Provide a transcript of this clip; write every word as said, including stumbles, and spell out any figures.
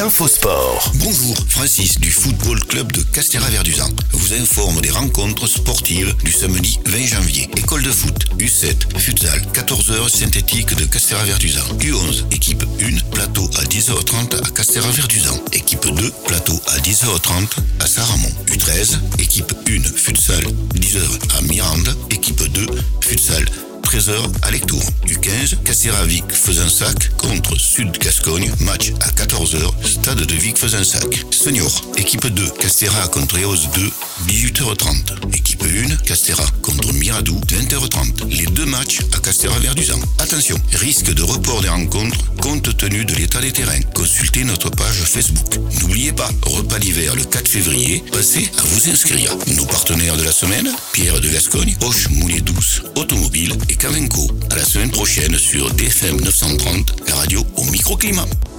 l'infosport. Bonjour, Francis du Football Club de Castéra-Verduzan vous informe des rencontres sportives du samedi vingt janvier. École de foot, U sept, futsal, quatorze heures synthétique de Castéra-Verduzan. U onze, équipe un, plateau à dix heures trente à Castéra-Verduzan. Équipe deux, plateau à dix heures trente à Saramon. U treize, équipe un, futsal, dix heures à Mirande. Équipe deux, futsal, treize heures à Lectour. U quinze, Castéra-Vic-Fezensac contre Sud-Gascogne, match à quatorze heures, stade de Vic-Fezensac. Senior, équipe deux, Castéra contre Eos deux, dix-huit heures trente. Équipe un, Castéra contre Miradou, vingt heures trente. Les deux matchs à Castéra-Verduzan. Attention, risque de report des rencontres compte tenu de l'état des terrains. Consultez notre page Facebook. N'oubliez pas, repas d'hiver le quatre février, passez à vous inscrire. Nos partenaires de la semaine, Pierre de Gascogne, Hoche Moulée Douce, Automobile et Cavenco. À la semaine prochaine sur D F M neuf cent trente, la radio au microclimat.